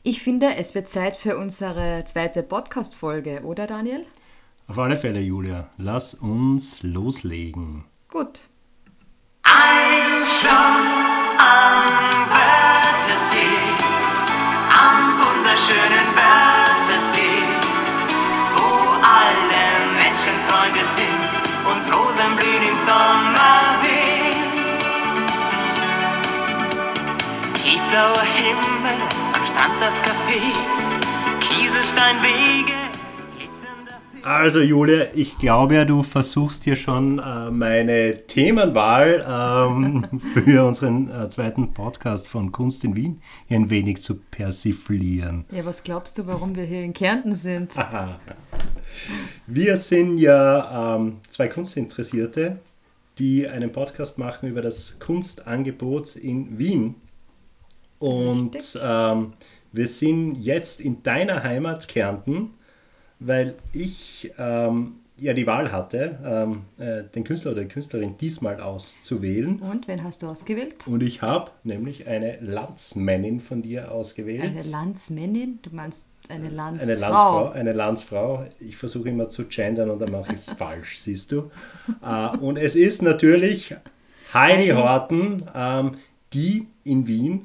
Ich finde, es wird Zeit für unsere zweite Podcast-Folge, oder Daniel? Auf alle Fälle, Julia. Lass uns loslegen. Gut. Ein Schloss am Wörthersee, am wunderschönen Wörthersee, wo alle Menschen Freunde sind und Rosen blühen im Sommerwind. Tiefblauer Himmel, am Strand das Café, Kieselsteinwege. Also Julia, ich glaube ja, du versuchst hier schon meine Themenwahl für unseren zweiten Podcast von Kunst in Wien hier ein wenig zu persiflieren. Ja, was glaubst du, warum wir hier in Kärnten sind? Wir sind ja zwei Kunstinteressierte, die einen Podcast machen über das Kunstangebot in Wien. Und wir sind jetzt in deiner Heimat Kärnten, weil ich ja die Wahl hatte, den Künstler oder die Künstlerin diesmal auszuwählen. Und wen hast du ausgewählt? Und ich habe nämlich eine Landsmännin von dir ausgewählt. Eine Landsmännin? Du meinst eine Landsfrau? Eine Landsfrau. Ich versuche immer zu gendern und dann mache ich es falsch, siehst du. Und es ist natürlich Heidi Horten, die in Wien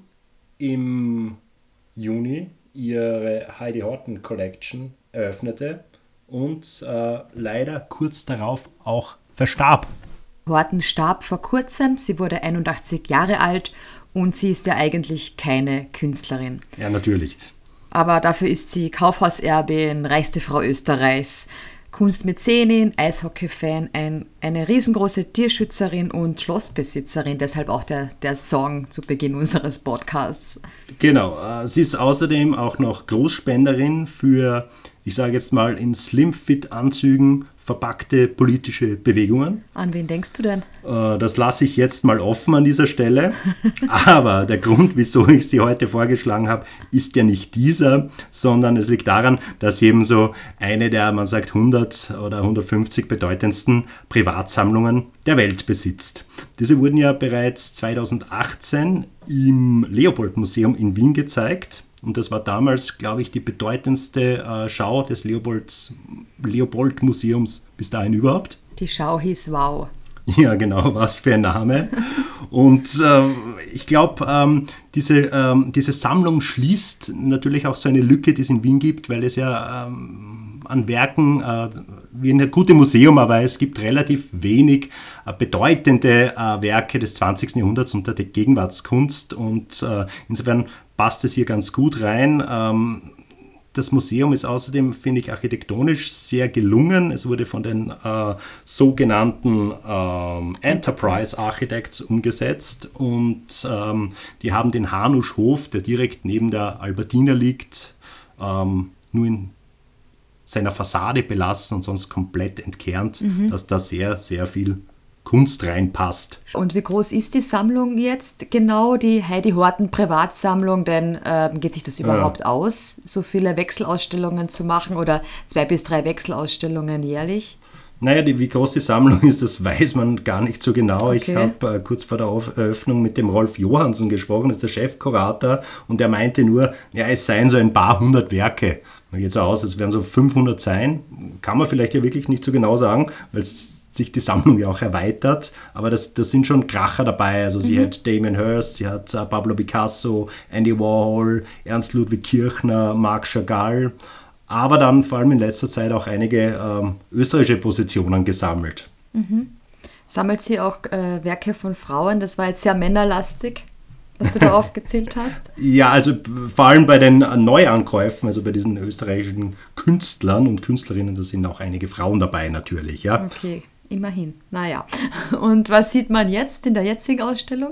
im Juni ihre Heidi Horten Collection eröffnete und leider kurz darauf auch verstarb. Horten starb vor kurzem, sie wurde 81 Jahre alt und sie ist ja eigentlich keine Künstlerin. Ja, natürlich. Aber dafür ist sie Kaufhauserbin, reichste Frau Österreichs, Kunstmäzenin, Eishockey-Fan, eine riesengroße Tierschützerin und Schlossbesitzerin, deshalb auch der Song zu Beginn unseres Podcasts. Genau, sie ist außerdem auch noch Großspenderin für, ich sage jetzt mal, in Slim-Fit-Anzügen verpackte politische Bewegungen. An wen denkst du denn? Das lasse ich jetzt mal offen an dieser Stelle. Aber der Grund, wieso ich sie heute vorgeschlagen habe, ist ja nicht dieser, sondern es liegt daran, dass sie eben so eine der, man sagt, 100 oder 150 bedeutendsten Privatsammlungen der Welt besitzt. Diese wurden ja bereits 2018 im Leopold-Museum in Wien gezeigt. Und das war damals, glaube ich, die bedeutendste Schau des Leopold-Museums bis dahin überhaupt. Die Schau hieß Wow. Ja, genau, was für ein Name. Und ich glaube, diese Sammlung schließt natürlich auch so eine Lücke, die es in Wien gibt, weil es ja an Werken wie ein gutes Museum, aber es gibt relativ wenig bedeutende Werke des 20. Jahrhunderts unter der Gegenwartskunst und insofern passt es hier ganz gut rein. Das Museum ist außerdem, finde ich, architektonisch sehr gelungen. Es wurde von den sogenannten Enterprise Architects umgesetzt und die haben den Hanuschhof, der direkt neben der Albertina liegt, nur in seiner Fassade belassen und sonst komplett entkernt, dass da sehr, sehr viel Kunst reinpasst. Und wie groß ist die Sammlung jetzt genau, die Heidi Horten Privatsammlung? Denn geht sich das überhaupt aus, so viele Wechselausstellungen zu machen oder 2 bis 3 Wechselausstellungen jährlich? Naja, wie groß die Sammlung ist, das weiß man gar nicht so genau. Okay. Ich habe kurz vor der Eröffnung mit dem Rolf Johansson gesprochen, das ist der Chefkurator, und der meinte nur, ja, es seien so ein paar hundert Werke. Man geht so aus, es werden so 500 sein. Kann man vielleicht ja wirklich nicht so genau sagen, weil sich die Sammlung ja auch erweitert, aber das sind schon Kracher dabei. Also sie hat Damien Hirst, sie hat Pablo Picasso, Andy Warhol, Ernst Ludwig Kirchner, Marc Chagall, aber dann vor allem in letzter Zeit auch einige österreichische Positionen gesammelt. Sammelt sie auch Werke von Frauen? Das war jetzt sehr männerlastig, was du da aufgezählt hast. Ja, also vor allem bei den Neuankäufen, also bei diesen österreichischen Künstlern und Künstlerinnen, da sind auch einige Frauen dabei natürlich, ja. Okay, immerhin. Naja. Und was sieht man jetzt in der jetzigen Ausstellung?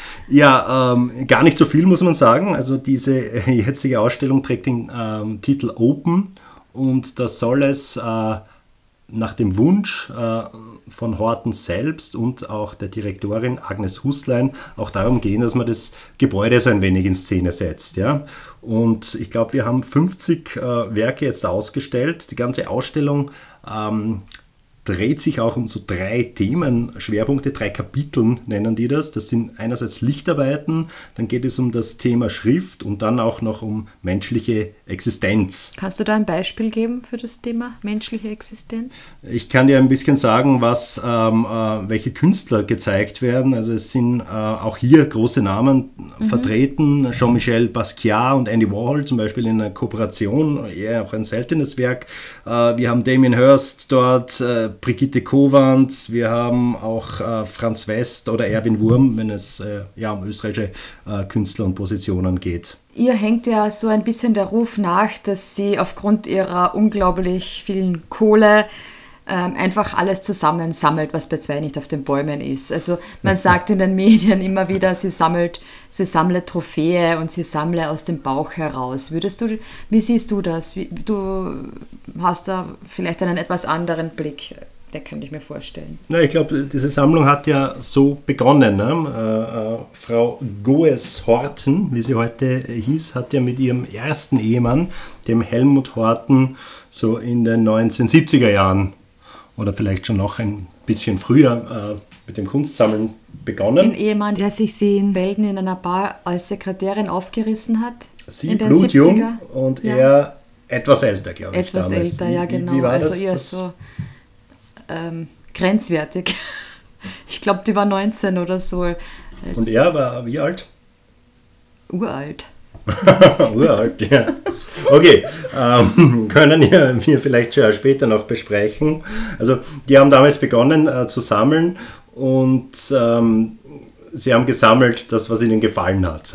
Ja, gar nicht so viel, muss man sagen. Also diese jetzige Ausstellung trägt den Titel Open und da soll es nach dem Wunsch von Horten selbst und auch der Direktorin Agnes Huslein auch darum gehen, dass man das Gebäude so ein wenig in Szene setzt. Ja? Und ich glaube, wir haben 50 Werke jetzt ausgestellt. Die ganze Ausstellung dreht sich auch um so 3 Themenschwerpunkte, 3 Kapiteln nennen die das. Das sind einerseits Lichtarbeiten, dann geht es um das Thema Schrift und dann auch noch um menschliche Existenz. Kannst du da ein Beispiel geben für das Thema menschliche Existenz? Ich kann dir ein bisschen sagen, welche Künstler gezeigt werden. Also es sind auch hier große Namen vertreten. Jean-Michel Basquiat und Andy Warhol zum Beispiel in einer Kooperation, eher auch ein seltenes Werk. Wir haben Damien Hirst dort, Brigitte Kowand, wir haben auch Franz West oder Erwin Wurm, wenn es um österreichische Künstler und Positionen geht. Ihr hängt ja so ein bisschen der Ruf nach, dass sie aufgrund ihrer unglaublich vielen Kohle einfach alles zusammensammelt, was bei 2 nicht auf den Bäumen ist. Also man sagt in den Medien immer wieder, sie sammle Trophäe und sie sammle aus dem Bauch heraus. Wie siehst du das? Du hast da vielleicht einen etwas anderen Blick, der könnte ich mir vorstellen. Ja, ich glaube, diese Sammlung hat ja so begonnen. Ne? Frau Goes Horten, wie sie heute hieß, hat ja mit ihrem ersten Ehemann, dem Helmut Horten, so in den 1970er Jahren oder vielleicht schon noch ein bisschen früher mit dem Kunstsammeln begonnen. Den Ehemann, der sich in Belgien in einer Bar als Sekretärin aufgerissen hat. Sie blutjung und er etwas älter, glaube ich. Etwas damals. älter, ja genau. Wie war also das? eher so grenzwertig. Ich glaube, die war 19 oder so. Und er war wie alt? Uralt. Uralt, ja. Okay, können wir vielleicht schon später noch besprechen. Also die haben damals begonnen zu sammeln und sie haben gesammelt, das, was ihnen gefallen hat.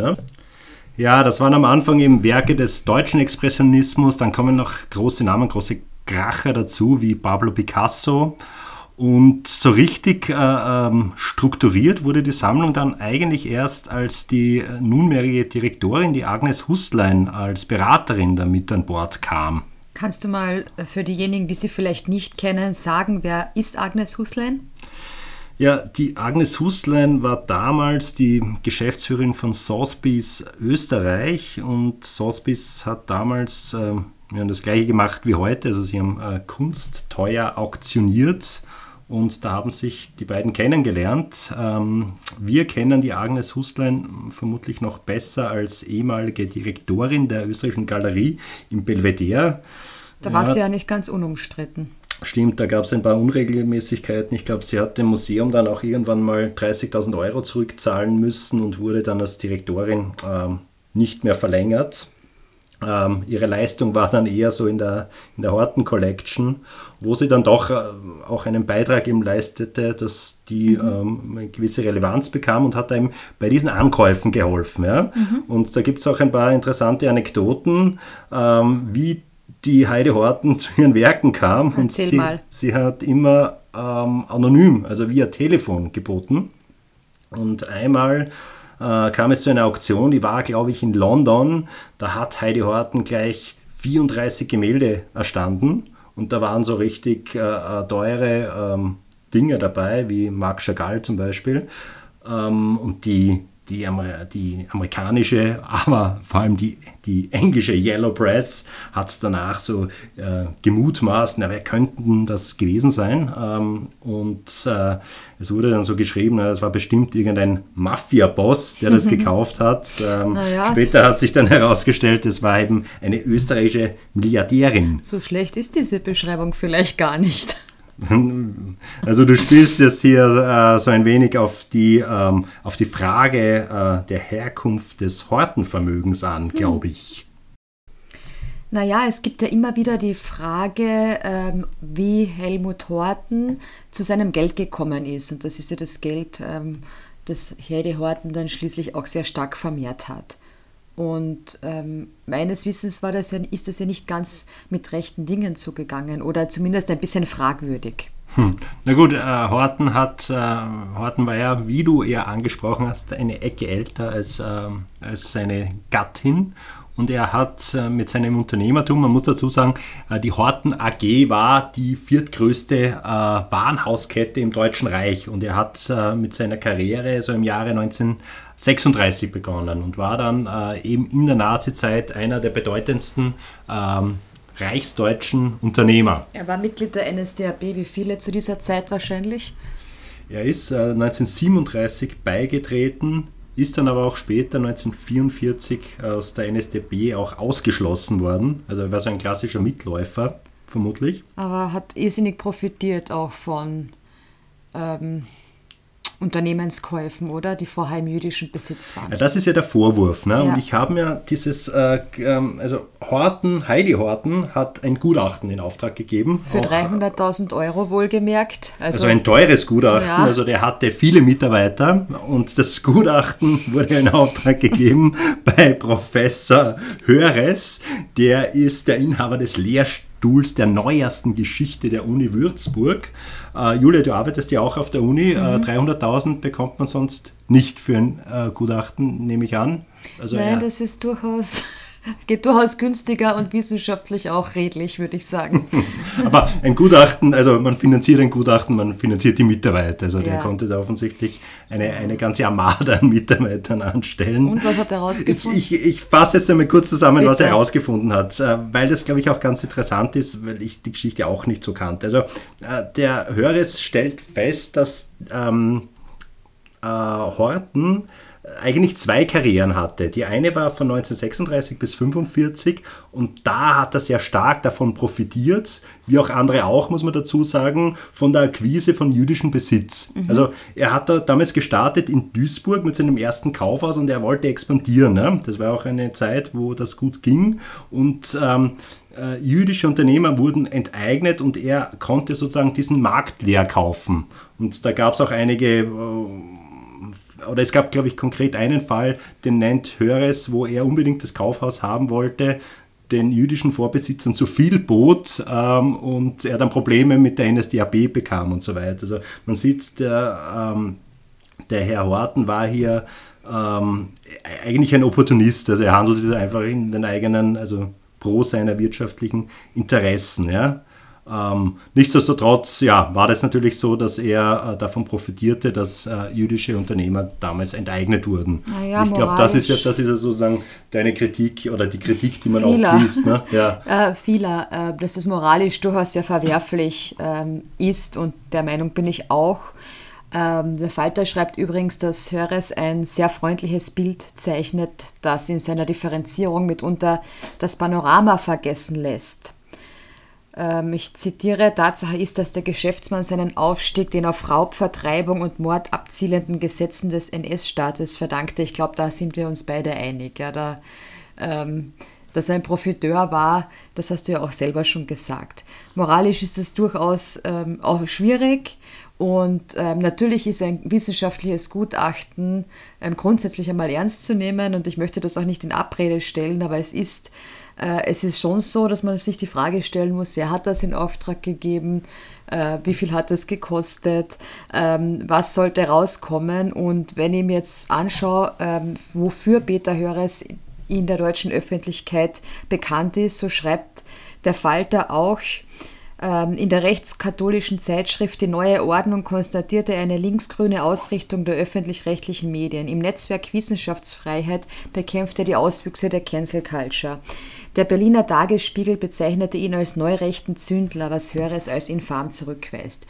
Ja, das waren am Anfang eben Werke des deutschen Expressionismus, dann kommen noch große Namen, große Kracher dazu, wie Pablo Picasso. Und so richtig strukturiert wurde die Sammlung dann eigentlich erst, als die nunmehrige Direktorin, die Agnes Huslein, als Beraterin da mit an Bord kam. Kannst du mal für diejenigen, die sie vielleicht nicht kennen, sagen, wer ist Agnes Huslein? Ja, die Agnes Huslein war damals die Geschäftsführerin von Sotheby's Österreich und Sotheby's hat damals das gleiche gemacht wie heute. Also sie haben Kunst teuer auktioniert. Und da haben sich die beiden kennengelernt. Wir kennen die Agnes Huslein vermutlich noch besser als ehemalige Direktorin der österreichischen Galerie im Belvedere. Da war sie ja nicht ganz unumstritten. Stimmt, da gab es ein paar Unregelmäßigkeiten. Ich glaube, sie hat dem Museum dann auch irgendwann mal 30.000 Euro zurückzahlen müssen und wurde dann als Direktorin nicht mehr verlängert. Ihre Leistung war dann eher so in der Horten Collection, wo sie dann doch auch einen Beitrag eben leistete, dass die eine gewisse Relevanz bekam und hat einem bei diesen Ankäufen geholfen. Ja? Und da gibt es auch ein paar interessante Anekdoten, wie die Heide Horten zu ihren Werken kam. Erzähl mal. Sie hat immer anonym, also via Telefon geboten. Und einmal kam es zu einer Auktion, die war, glaube ich, in London. Da hat Heidi Horten gleich 34 Gemälde erstanden und da waren so richtig teure Dinge dabei, wie Marc Chagall zum Beispiel. Und die amerikanische, aber vor allem die englische Yellow Press hat es danach so gemutmaßt, wer könnte das gewesen sein? Und es wurde dann so geschrieben, es war bestimmt irgendein Mafia-Boss, der das gekauft hat. Später hat sich dann herausgestellt, es war eben eine österreichische Milliardärin. So schlecht ist diese Beschreibung vielleicht gar nicht. Also du spielst jetzt hier so ein wenig auf die Frage der Herkunft des Hortenvermögens an, glaube ich. Naja, es gibt ja immer wieder die Frage, wie Helmut Horten zu seinem Geld gekommen ist. Und das ist ja das Geld, das Heidi Horten dann schließlich auch sehr stark vermehrt hat. Und meines Wissens ist das ja nicht ganz mit rechten Dingen zugegangen oder zumindest ein bisschen fragwürdig. Na gut, Horten war ja, wie du eher angesprochen hast, eine Ecke älter als seine Gattin. Und er hat mit seinem Unternehmertum, man muss dazu sagen, die Horten AG war die 4. Warenhauskette im Deutschen Reich. Und er hat mit seiner Karriere so im Jahre 1936 begonnen und war dann eben in der Nazizeit einer der bedeutendsten reichsdeutschen Unternehmer. Er war Mitglied der NSDAP, wie viele zu dieser Zeit wahrscheinlich? Er ist 1937 beigetreten, ist dann aber auch später 1944 aus der NSDAP auch ausgeschlossen worden. Also er war so ein klassischer Mitläufer, vermutlich. Aber hat irrsinnig profitiert auch von Unternehmenskäufen, oder? Die vorher im jüdischen Besitz waren. Ja, das ist ja der Vorwurf. Ne? Ja. Und ich habe mir dieses, also Heidi Horten hat ein Gutachten in Auftrag gegeben. Für 300.000 Euro wohlgemerkt. Also ein teures Gutachten, Ja. also der hatte viele Mitarbeiter und das Gutachten wurde in Auftrag gegeben bei Professor Höres, der ist der Inhaber des Lehrstuhls der neuesten Geschichte der Uni Würzburg. Julia, du arbeitest ja auch auf der Uni, 300.000 bekommt man sonst nicht für ein Gutachten, nehme ich an. Also Nein, das ist geht durchaus günstiger und wissenschaftlich auch redlich, würde ich sagen. Aber ein Gutachten, also man finanziert ein Gutachten, man finanziert die Mitarbeiter. Also der konnte da offensichtlich eine ganze Armada an Mitarbeitern anstellen. Und was hat er herausgefunden? Ich fasse jetzt einmal kurz zusammen, Bitte. was er herausgefunden hat, weil das, glaube ich, auch ganz interessant ist, weil ich die Geschichte auch nicht so kannte. Also der Höres stellt fest, dass Horten eigentlich zwei Karrieren hatte. Die eine war von 1936 bis 1945 und da hat er sehr stark davon profitiert, wie auch andere auch, muss man dazu sagen, von der Akquise von jüdischem Besitz. Also er hat da damals gestartet in Duisburg mit seinem ersten Kaufhaus und er wollte expandieren. Ne? Das war auch eine Zeit, wo das gut ging und jüdische Unternehmer wurden enteignet und er konnte sozusagen diesen Markt leer kaufen. Und da gab es auch einige oder es gab, glaube ich, konkret einen Fall, den nennt Höres, wo er unbedingt das Kaufhaus haben wollte, den jüdischen Vorbesitzern zu viel bot und er dann Probleme mit der NSDAP bekam und so weiter. Also man sieht, der Herr Horten war hier eigentlich ein Opportunist, also er handelte einfach in den eigenen, also pro seiner wirtschaftlichen Interessen, ja. Nichtsdestotrotz war das natürlich so, dass er davon profitierte, dass jüdische Unternehmer damals enteignet wurden. Naja, ich glaube, das ist ja sozusagen deine Kritik oder die Kritik, die man Vieler. aufliest. Ne? Ja. Vieler, dass das moralisch durchaus sehr verwerflich ist und der Meinung bin ich auch. Der Falter schreibt übrigens, dass Höres ein sehr freundliches Bild zeichnet, das in seiner Differenzierung mitunter das Panorama vergessen lässt. Ich zitiere, Tatsache ist, dass der Geschäftsmann seinen Aufstieg den auf Raub, Vertreibung und Mord abzielenden Gesetzen des NS-Staates verdankte. Ich glaube, da sind wir uns beide einig. Ja, dass er ein Profiteur war, das hast du ja auch selber schon gesagt. Moralisch ist es durchaus auch schwierig und natürlich ist ein wissenschaftliches Gutachten grundsätzlich einmal ernst zu nehmen und ich möchte das auch nicht in Abrede stellen, aber es ist schon so, dass man sich die Frage stellen muss, wer hat das in Auftrag gegeben, wie viel hat das gekostet, was sollte rauskommen und wenn ich mir jetzt anschaue, wofür Peter Höres in der deutschen Öffentlichkeit bekannt ist, so schreibt der Falter auch, in der rechtskatholischen Zeitschrift Die Neue Ordnung konstatierte er eine linksgrüne Ausrichtung der öffentlich-rechtlichen Medien. Im Netzwerk Wissenschaftsfreiheit bekämpfte er die Auswüchse der Cancel Culture. Der Berliner Tagesspiegel bezeichnete ihn als neurechten Zündler, was Höres als infam zurückweist.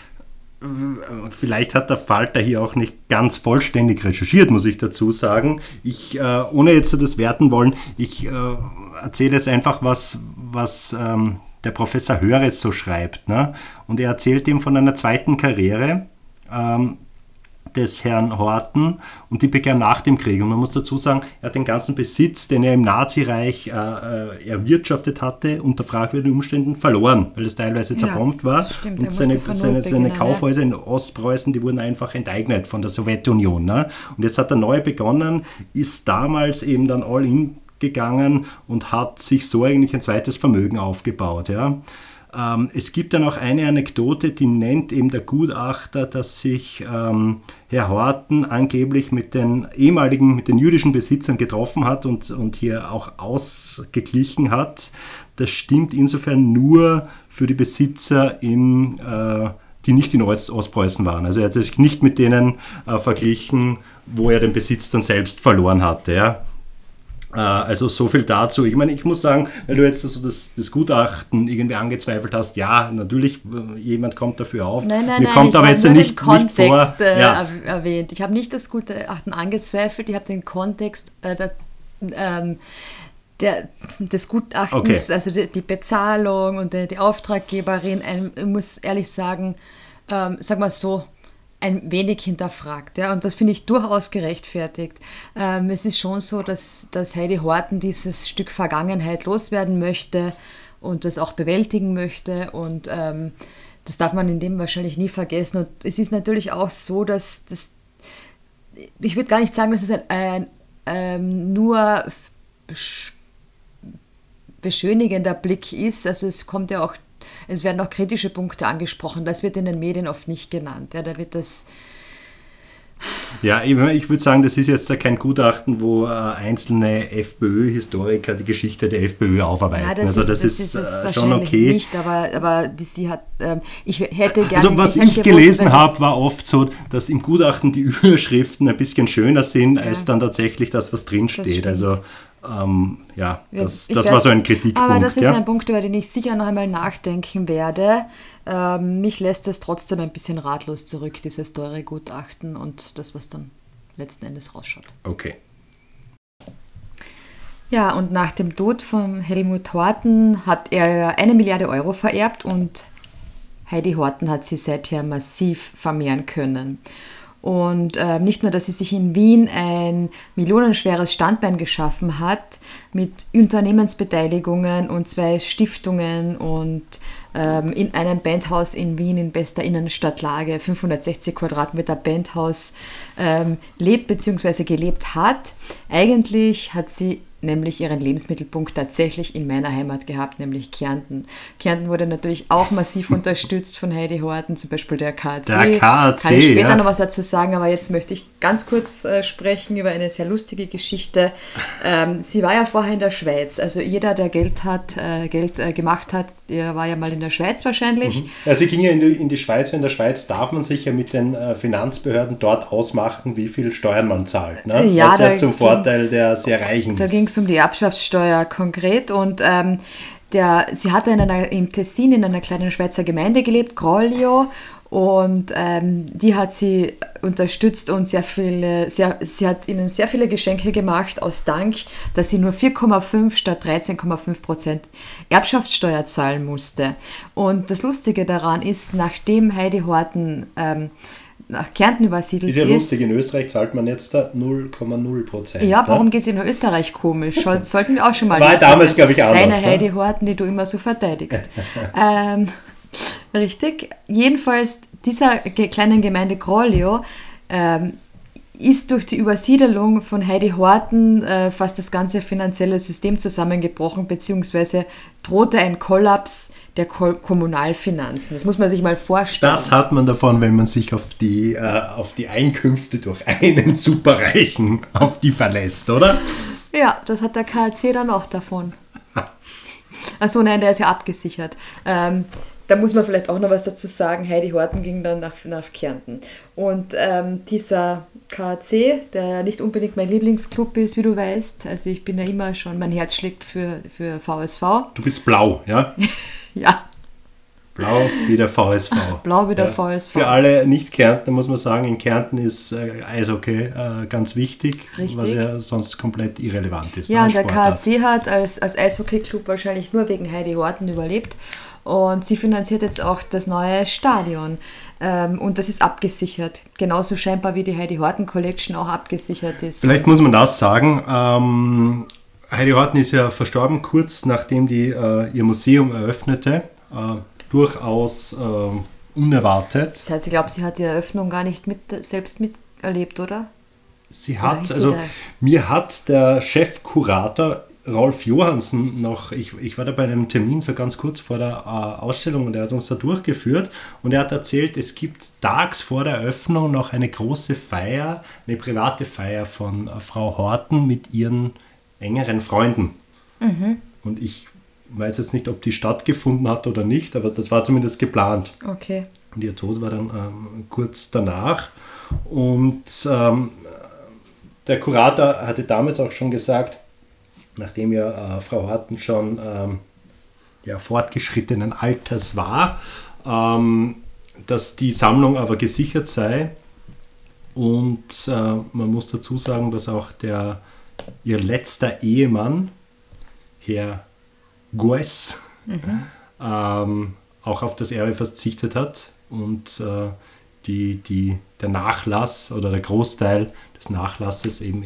Vielleicht hat der Falter hier auch nicht ganz vollständig recherchiert, muss ich dazu sagen. Ohne jetzt das werten wollen, ich erzähle jetzt einfach, was der Professor Höres so schreibt. Ne? Und er erzählt ihm von einer zweiten Karriere des Herrn Horten und die begann nach dem Krieg. Und man muss dazu sagen, er hat den ganzen Besitz, den er im Nazireich erwirtschaftet hatte, unter fragwürdigen Umständen verloren, weil es teilweise zerbombt war. Stimmt, und seine Kaufhäuser in Ostpreußen, die wurden einfach enteignet von der Sowjetunion. Ne? Und jetzt hat er neu begonnen, ist damals eben dann all in gegangen und hat sich so eigentlich ein zweites Vermögen aufgebaut. Ja. Es gibt dann auch eine Anekdote, die nennt eben der Gutachter, dass sich Herr Horten angeblich mit den jüdischen Besitzern getroffen hat und hier auch ausgeglichen hat. Das stimmt insofern nur für die Besitzer die nicht in Ostpreußen waren. Also er hat sich nicht mit denen verglichen, wo er den Besitz dann selbst verloren hatte. Ja. Also so viel dazu. Ich meine, ich muss sagen, weil du jetzt das Gutachten irgendwie angezweifelt hast, ja, natürlich, jemand kommt dafür auf. Nein, Mir kommt ich aber habe jetzt nur nicht den Kontext vor. Ja. erwähnt. Ich habe nicht das Gutachten angezweifelt, ich habe den Kontext des Gutachtens, Okay. also die Bezahlung und die Auftraggeberin, ich muss ehrlich sagen, sag mal so, ein wenig hinterfragt. Ja? Und das finde ich durchaus gerechtfertigt. Es ist schon so, dass Heidi Horten dieses Stück Vergangenheit loswerden möchte und das auch bewältigen möchte. Und das darf man in dem wahrscheinlich nie vergessen. Und es ist natürlich auch so, dass ich würde gar nicht sagen, dass es nur beschönigender Blick ist. Also es werden auch kritische Punkte angesprochen. Das wird in den Medien oft nicht genannt. Ja, da wird das... Ja, ich würde sagen, das ist jetzt kein Gutachten, wo einzelne FPÖ-Historiker die Geschichte der FPÖ aufarbeiten. Ja, das ist schon wahrscheinlich okay. nicht, aber sie hat... ich hätte gerne... Also was ich gelesen habe, war oft so, dass im Gutachten die Überschriften ein bisschen schöner sind, als dann tatsächlich das, was drinsteht. Also das war so ein Kritikpunkt. Aber das ist ein Punkt, über den ich sicher noch einmal nachdenken werde. Mich lässt es trotzdem ein bisschen ratlos zurück, dieses teure Gutachten und das, was dann letzten Endes rausschaut. Okay. Ja, und nach dem Tod von Helmut Horten hat er 1 Milliarde Euro vererbt und Heidi Horten hat sie seither massiv vermehren können. Und nicht nur, dass sie sich in Wien ein millionenschweres Standbein geschaffen hat, mit Unternehmensbeteiligungen und 2 Stiftungen und in einem Bandhaus in Wien in bester Innenstadtlage, 560 Quadratmeter Bandhaus, lebt bzw. gelebt hat. Eigentlich hat sie nämlich ihren Lebensmittelpunkt tatsächlich in meiner Heimat gehabt, nämlich Kärnten. Kärnten wurde natürlich auch massiv unterstützt von Heidi Horten, zum Beispiel der KAC. Der KAC, kann ich später noch was dazu sagen, aber jetzt möchte ich ganz kurz sprechen über eine sehr lustige Geschichte. Sie war ja vorher in der Schweiz, also jeder, der Geld gemacht hat, der war ja mal in der Schweiz wahrscheinlich. Also sie ging ja in die Schweiz. In der Schweiz darf man sich ja mit den Finanzbehörden dort ausmachen, wie viel Steuern man zahlt. Ne? Ja, was ja zum Vorteil der sehr Reichen ist. Da ging es um die Erbschaftssteuer konkret und sie hatte im Tessin in einer kleinen Schweizer Gemeinde gelebt, Groglio, und die hat sie unterstützt und sie hat ihnen sehr viele Geschenke gemacht aus Dank, dass sie nur 4,5 statt 13,5% Erbschaftssteuer zahlen musste. Und das Lustige daran ist, nachdem Heidi Horten nach Kärnten übersiedelt ist. Ist ja lustig, in Österreich zahlt man jetzt da 0,0%. Ja, warum geht es in Österreich komisch? Sollten wir auch schon mal war damals, glaube ich, anders. Deine Heidi Horten, die du immer so verteidigst. Richtig. Jedenfalls, dieser kleinen Gemeinde Groglio ist durch die Übersiedelung von Heidi Horten fast das ganze finanzielle System zusammengebrochen, beziehungsweise drohte ein Kollaps der Kommunalfinanzen. Das muss man sich mal vorstellen. Das hat man davon, wenn man sich auf die Einkünfte durch einen Superreichen auf die verlässt, oder? Ja, das hat der KAC dann auch davon. Achso, nein, der ist ja abgesichert. Da muss man vielleicht auch noch was dazu sagen. Heidi Horten ging dann nach Kärnten. Und dieser KAC, der nicht unbedingt mein Lieblingsclub ist, wie du weißt, also ich bin ja immer schon, mein Herz schlägt für VSV. Du bist blau, ja? Ja. Blau wie der VSV. Blau wie der VSV. Für alle Nicht-Kärntner muss man sagen, in Kärnten ist Eishockey ganz wichtig, Richtig. Was ja sonst komplett irrelevant ist. Ja, und der Sportart. KAC hat als Eishockey-Club wahrscheinlich nur wegen Heidi Horten überlebt. Und sie finanziert jetzt auch das neue Stadion. Und das ist abgesichert. Genauso scheinbar wie die Heidi Horten Collection auch abgesichert ist. Vielleicht muss man das sagen. Heidi Horten ist ja verstorben, kurz nachdem die ihr Museum eröffnete. Durchaus unerwartet. Das heißt, ich glaube, sie hat die Eröffnung gar nicht selbst miterlebt, oder? Sie hat, mir hat der Chefkurator Rolf Johansen noch, ich war da bei einem Termin so ganz kurz vor der Ausstellung und er hat uns da durchgeführt und er hat erzählt, es gibt tags vor der Eröffnung noch eine große Feier, eine private Feier von Frau Horten mit ihren engeren Freunden. Und ich weiß jetzt nicht, ob die stattgefunden hat oder nicht, aber das war zumindest geplant. Okay. Und ihr Tod war dann kurz danach. Und der Kurator hatte damals auch schon gesagt, nachdem ja Frau Horten schon fortgeschrittenen Alters war, dass die Sammlung aber gesichert sei. Und man muss dazu sagen, dass auch ihr letzter Ehemann, Herr Goes, auch auf das Erbe verzichtet hat und der Nachlass oder der Großteil des Nachlasses eben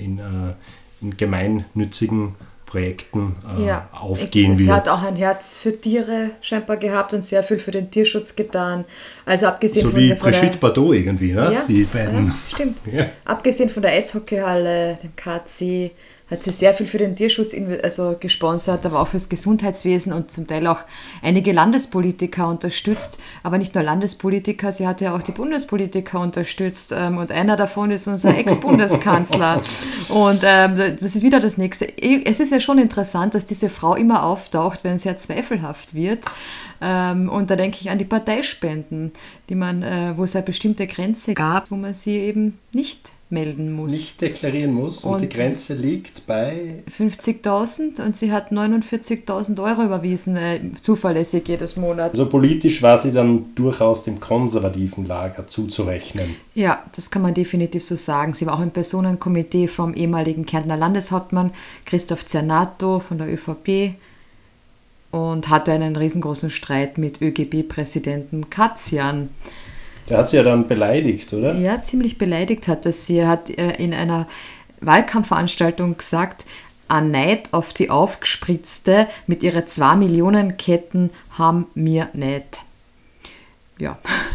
in gemeinnützigen Projekten aufgehen wird. Sie hat auch ein Herz für Tiere scheinbar gehabt und sehr viel für den Tierschutz getan. Also abgesehen so wie Brigitte Bardot irgendwie, ne? Ja, die beiden. Ja, stimmt. Ja. Abgesehen von der Eishockeyhalle, dem KC, hat sie sehr viel für den Tierschutz gesponsert, aber auch fürs Gesundheitswesen und zum Teil auch einige Landespolitiker unterstützt. Aber nicht nur Landespolitiker, sie hat ja auch die Bundespolitiker unterstützt. Und einer davon ist unser Ex-Bundeskanzler. Und das ist wieder das Nächste. Es ist ja schon interessant, dass diese Frau immer auftaucht, wenn es ja zweifelhaft wird. Und da denke ich an die Parteispenden, wo es eine bestimmte Grenze gab, wo man sie eben nicht melden muss. Nicht deklarieren muss und die Grenze liegt bei 50.000 und sie hat 49.000 Euro überwiesen, zuverlässig jedes Monat. Also politisch war sie dann durchaus dem konservativen Lager zuzurechnen. Ja, das kann man definitiv so sagen. Sie war auch im Personenkomitee vom ehemaligen Kärntner Landeshauptmann Christoph Zernato von der ÖVP und hatte einen riesengroßen Streit mit ÖGB-Präsidenten Katzian. Der hat sie ja dann beleidigt, oder? Ja, ziemlich beleidigt hat er sie. Er hat in einer Wahlkampfveranstaltung gesagt, ein Neid auf die Aufgespritzte mit ihren 2 Millionen Ketten haben wir nicht. Ja,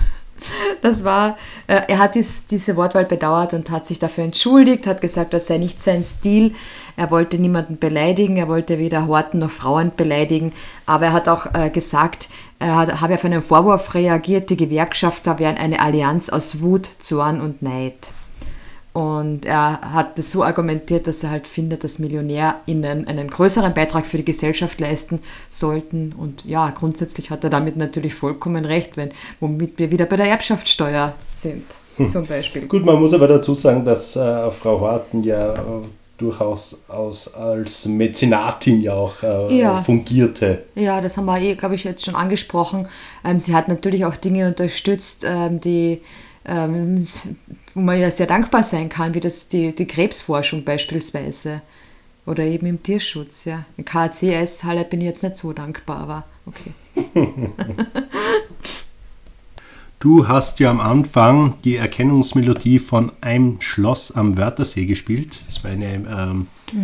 das war, er hat diese Wortwahl bedauert und hat sich dafür entschuldigt, hat gesagt, das sei nicht sein Stil. Er wollte niemanden beleidigen, er wollte weder Horten noch Frauen beleidigen, aber er hat auch gesagt, er habe auf einen Vorwurf reagiert, die Gewerkschafter wären eine Allianz aus Wut, Zorn und Neid. Und er hat das so argumentiert, dass er halt findet, dass MillionärInnen einen größeren Beitrag für die Gesellschaft leisten sollten. Und ja, grundsätzlich hat er damit natürlich vollkommen recht, womit wir wieder bei der Erbschaftssteuer sind, zum Beispiel. Gut, man muss aber dazu sagen, dass Frau Horten ja durchaus als Mäzenatin ja auch fungierte. Ja, das haben wir, glaube ich, jetzt schon angesprochen. Sie hat natürlich auch Dinge unterstützt, wo man ja sehr dankbar sein kann, wie die Krebsforschung beispielsweise. Oder eben im Tierschutz. Ja. In KAC-Eishalle bin ich jetzt nicht so dankbar, aber okay. Du hast ja am Anfang die Erkennungsmelodie von Ein Schloss am Wörthersee gespielt. Das war eine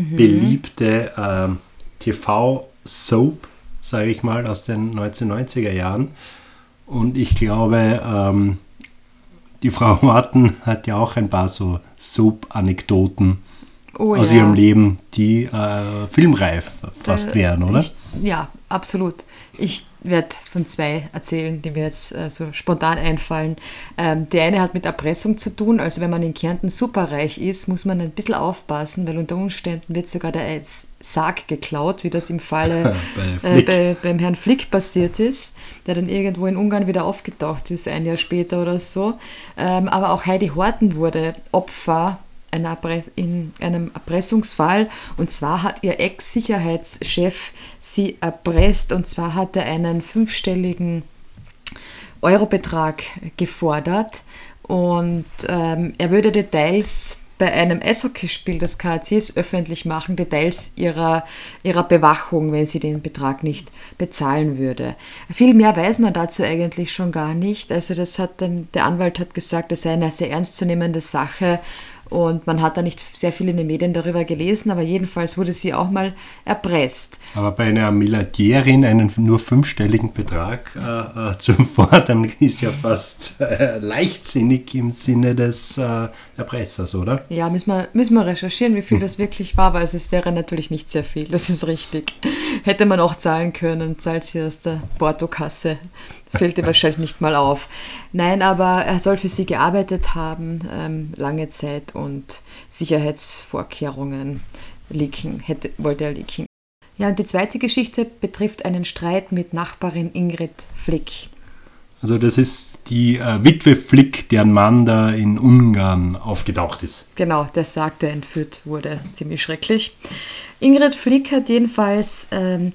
beliebte TV-Soap, sage ich mal, aus den 1990er Jahren. Und ich glaube, die Frau Horten hat ja auch ein paar so Soap-Anekdoten aus ihrem Leben, die filmreif fast wären, oder? Ja, absolut. Ich werde von 2 erzählen, die mir jetzt so spontan einfallen. Die eine hat mit Erpressung zu tun. Also wenn man in Kärnten superreich ist, muss man ein bisschen aufpassen, weil unter Umständen wird sogar der Sarg geklaut, wie das im Falle beim Herrn Flick passiert ist, der dann irgendwo in Ungarn wieder aufgetaucht ist, ein Jahr später oder so. Aber auch Heidi Horten wurde Opfer in einem Erpressungsfall, und zwar hat ihr Ex-Sicherheitschef sie erpresst, und zwar hat er einen 5-stelligen Eurobetrag gefordert, und er würde Details bei einem Eishockeyspiel des KACs öffentlich machen, Details ihrer Bewachung, wenn sie den Betrag nicht bezahlen würde. Viel mehr weiß man dazu eigentlich schon gar nicht. Also der Anwalt hat gesagt, das sei eine sehr ernstzunehmende Sache. Und man hat da nicht sehr viel in den Medien darüber gelesen, aber jedenfalls wurde sie auch mal erpresst. Aber bei einer Milliardärin einen nur 5-stelligen Betrag zu fordern, ist ja fast leichtsinnig im Sinne des Erpressers, oder? Ja, müssen wir recherchieren, wie viel das wirklich war, weil es wäre natürlich nicht sehr viel, das ist richtig. Hätte man auch zahlen können, zahlt sie aus der Portokasse. Fällt dir wahrscheinlich nicht mal auf. Nein, aber er soll für sie gearbeitet haben, lange Zeit, und Sicherheitsvorkehrungen wollte er leaken. Ja, und die zweite Geschichte betrifft einen Streit mit Nachbarin Ingrid Flick. Also das ist die Witwe Flick, deren Mann da in Ungarn aufgetaucht ist. Genau, der sagte, entführt wurde. Ziemlich schrecklich. Ingrid Flick hat jedenfalls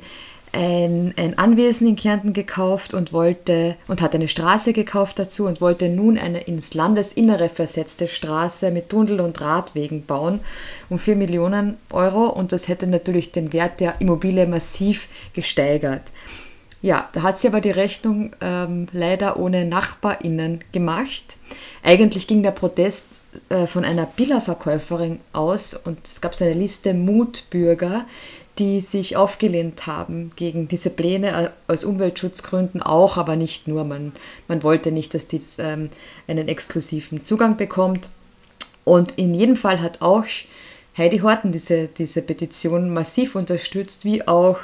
ein Anwesen in Kärnten gekauft und hat eine Straße gekauft dazu und wollte nun eine ins Landesinnere versetzte Straße mit Tunnel und Radwegen bauen um 4 Millionen Euro, und das hätte natürlich den Wert der Immobilie massiv gesteigert. Ja, da hat sie aber die Rechnung leider ohne NachbarInnen gemacht. Eigentlich ging der Protest von einer Billerverkäuferin aus, und es gab so eine Liste Mutbürger, die sich aufgelehnt haben gegen diese Pläne aus Umweltschutzgründen auch, aber nicht nur. Man wollte nicht, dass die einen exklusiven Zugang bekommt. Und in jedem Fall hat auch Heidi Horten diese Petition massiv unterstützt, wie auch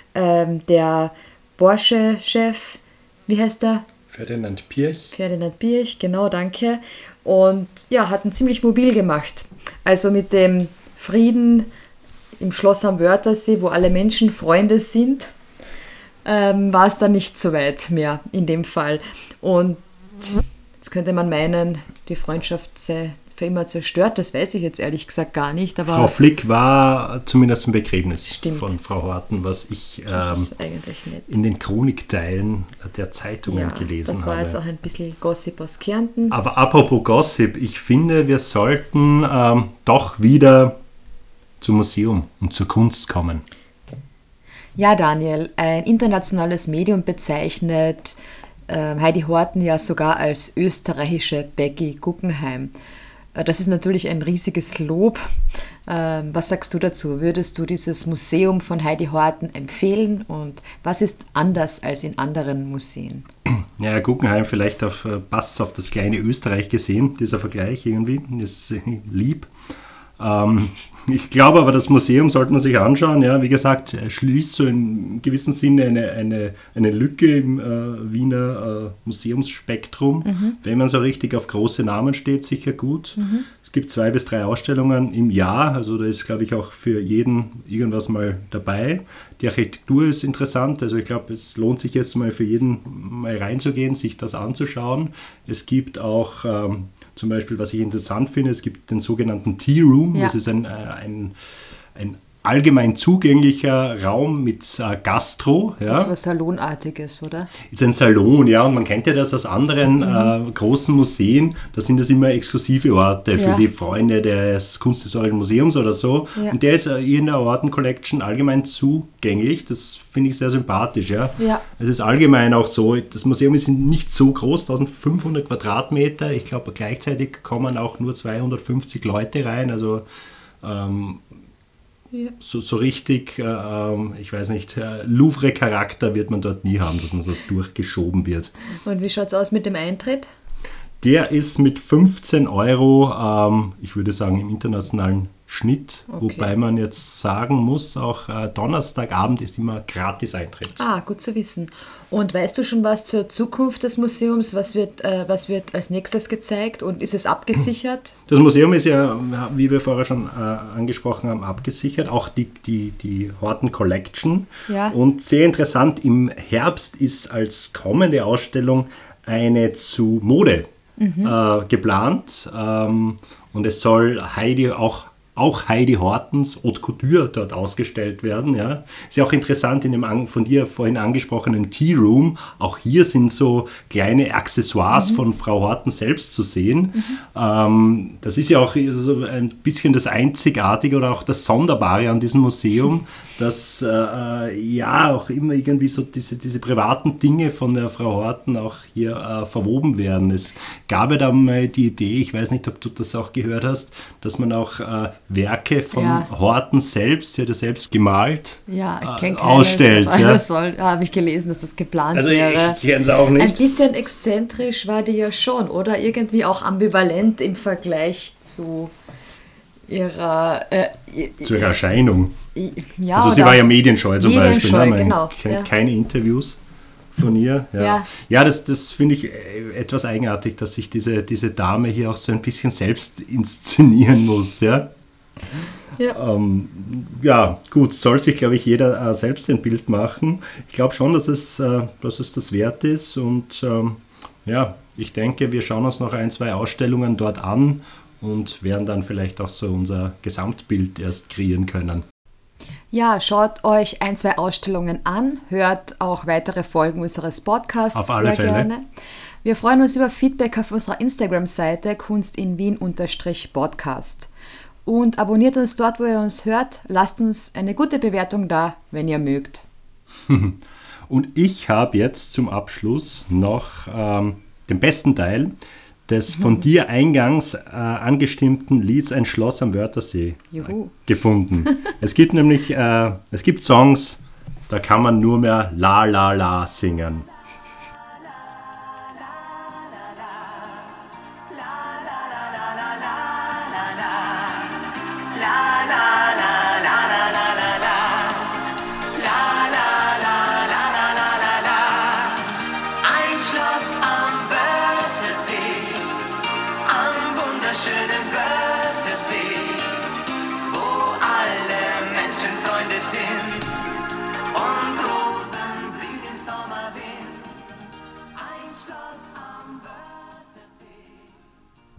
der Porsche-Chef, wie heißt er? Ferdinand Pirch. Ferdinand Pirch, genau, danke. Und ja, hat ihn ziemlich mobil gemacht. Also mit dem Frieden im Schloss am Wörthersee, wo alle Menschen Freunde sind, war es dann nicht so weit mehr in dem Fall. Und jetzt könnte man meinen, die Freundschaft sei für immer zerstört. Das weiß ich jetzt ehrlich gesagt gar nicht. Aber Frau Flick war zumindest im Begräbnis Stimmt. von Frau Horten, was ich das ist eigentlich nett. in den Chronikteilen der Zeitungen gelesen habe. Das war jetzt auch ein bisschen Gossip aus Kärnten. Aber apropos Gossip, ich finde, wir sollten doch wieder zum Museum und zur Kunst kommen. Ja, Daniel, ein internationales Medium bezeichnet Heidi Horten ja sogar als österreichische Becky Guggenheim. Das ist natürlich ein riesiges Lob. Was sagst du dazu? Würdest du dieses Museum von Heidi Horten empfehlen, und was ist anders als in anderen Museen? Ja, Guggenheim, vielleicht passt es auf das kleine Österreich gesehen, dieser Vergleich irgendwie, ist lieb. Ich glaube aber, das Museum sollte man sich anschauen. Ja, wie gesagt, er schließt so in gewissem Sinne eine Lücke im Wiener Museumsspektrum. Wenn man so richtig auf große Namen steht, sicher gut. Es gibt 2 bis 3 Ausstellungen im Jahr, also da ist, glaube ich, auch für jeden irgendwas mal dabei. Die Architektur ist interessant, also ich glaube, es lohnt sich jetzt mal für jeden mal reinzugehen, sich das anzuschauen. Es gibt auch zum Beispiel, was ich interessant finde, es gibt den sogenannten Tea Room. Ja. Das ist ein allgemein zugänglicher Raum mit Gastro. Ja. So was Salonartiges, oder? Ist ein Salon, ja, und man kennt ja das aus anderen großen Museen. Da sind das immer exklusive Orte für die Freunde des Kunsthistorischen Museums oder so. Ja. Und der ist hier in der Horten Collection allgemein zugänglich. Das finde ich sehr sympathisch. Ja. Ja. Es ist allgemein auch so, das Museum ist nicht so groß, 1500 Quadratmeter. Ich glaube, gleichzeitig kommen auch nur 250 Leute rein. Also so richtig, ich weiß nicht, Louvre-Charakter wird man dort nie haben, dass man so durchgeschoben wird. Und wie schaut es aus mit dem Eintritt? Der ist mit 15 Euro, ich würde sagen im internationalen Schnitt, wobei man jetzt sagen muss, auch Donnerstagabend ist immer gratis Eintritt. Ah, gut zu wissen. Und weißt du schon was zur Zukunft des Museums? Was wird als nächstes gezeigt, und ist es abgesichert? Das Museum ist ja, wie wir vorher schon angesprochen haben, abgesichert, auch die Horten Collection. Ja. Und sehr interessant, im Herbst ist als kommende Ausstellung eine zu Mode geplant, und es soll auch Heidi Hortens Haute Couture dort ausgestellt werden. Ja. Ist ja auch interessant in dem von dir vorhin angesprochenen Tea Room. Auch hier sind so kleine Accessoires von Frau Horten selbst zu sehen. Das ist ja auch so ein bisschen das Einzigartige oder auch das Sonderbare an diesem Museum, dass auch immer irgendwie so diese privaten Dinge von der Frau Horten auch hier verwoben werden. Es gab ja da mal die Idee, ich weiß nicht, ob du das auch gehört hast, dass man auch Werke von Horten selbst, sie hat ja selbst gemalt, ich kenne keines, ausstellt. Habe ich gelesen, dass das geplant wäre. Also ich kenne es auch nicht. Ein bisschen exzentrisch war die ja schon, oder? Irgendwie auch ambivalent im Vergleich zu ihrer Erscheinung. Ja, also sie war ja medienscheu zum Beispiel. Ne? Man genau. kennt keine Interviews von ihr. Ja, das finde ich etwas eigenartig, dass sich diese Dame hier auch so ein bisschen selbst inszenieren muss. Ja, gut, soll sich, glaube ich, jeder selbst ein Bild machen. Ich glaube schon, dass es das wert ist, und ich denke, wir schauen uns noch 1-2 Ausstellungen dort an und werden dann vielleicht auch so unser Gesamtbild erst kreieren können. Ja, schaut euch 1, 2 Ausstellungen an, hört auch weitere Folgen unseres Podcasts Auf alle Fälle. gerne. Wir freuen uns über Feedback auf unserer Instagram-Seite kunstinwien_podcast. Und abonniert uns dort, wo ihr uns hört. Lasst uns eine gute Bewertung da, wenn ihr mögt. Und ich habe jetzt zum Abschluss noch den besten Teil des von dir eingangs angestimmten Lieds Ein Schloss am Wörthersee gefunden. Es gibt nämlich Songs, da kann man nur mehr La La La singen.